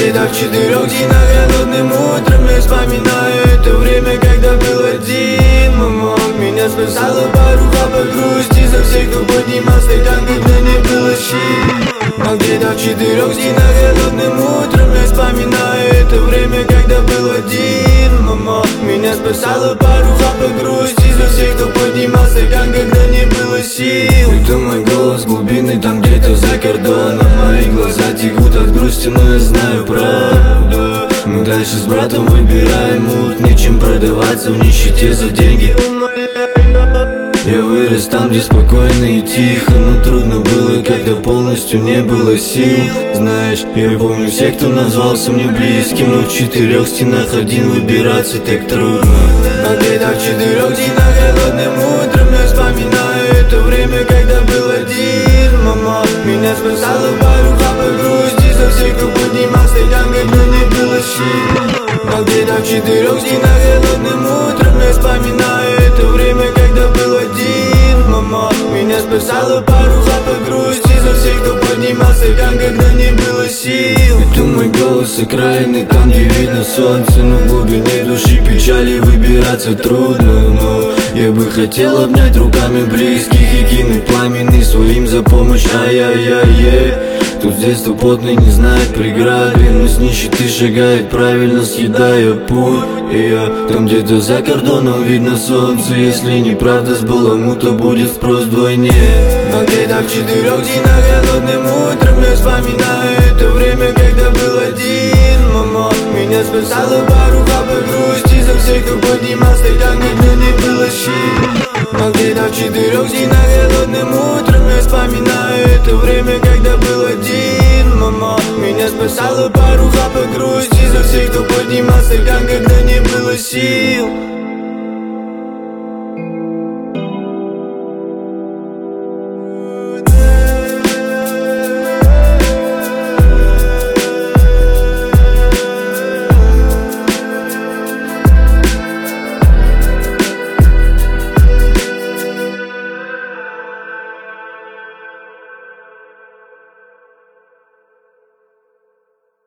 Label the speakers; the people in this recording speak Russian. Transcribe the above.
Speaker 1: где-то в 4 стенах голодным утром я вспоминаю это время, когда был один. Мама меня спасала пару хапок грусти за всех, кто поднимал стакан, когда не было щит. Но где-то в 4 стенах голодным утром я вспоминаю это время, когда был один. Мама меня спасала пару хапок грусти за всех, кто поднимал стакан, когда не было сил. Это мой голос глубины, там где-то за кордоном. Мои глаза текут от грусти, но я знаю правду. Мы дальше с братом выбираем мут, нечем продаваться в нищете за деньги. Я вырос там, где спокойно и тихо, но трудно было, когда полностью не было сил. Знаешь, я помню всех, кто назвался мне близким, но в 4 стенах один выбираться так трудно. Но где-то в 4 стенах голодным утром я вспоминаю это время, когда был один. Мама меня спасала пару хапок грусти за всех, кто поднимал стакан, когда не было щит. Но где-то в 4 стенах голодным утром я вспоминаю это время, когда был один. Мама меня спасала пару хапок грусти за всех, кто поднимал стакан, когда не было сил. Это мой голос окраины, там где видно солнце, но в глубине души печали выбираться трудно. Но я бы хотел обнять руками близких и кинуть пламенный своим за помощь. Ай-яй-яй-яй. Тут с детства потный не знает преграды, но с нищеты шагает правильно, съедая путь. И я там где-то за кордоном видно солнце. Если неправда с баламута, будет спрос вдвойне. Но где-то в 4 стенах голодным утром я вспоминаю это время, когда был один. Мама меня спасала пару хапок грусти за всех, кто поднимал стакан, когда не было щит. Но где-то в 4 стенах голодным утром я вспоминаю это время, когда был один. Мама меня спасала пару хапок грусти за всех, кто поднимал стакан, когда не было сил.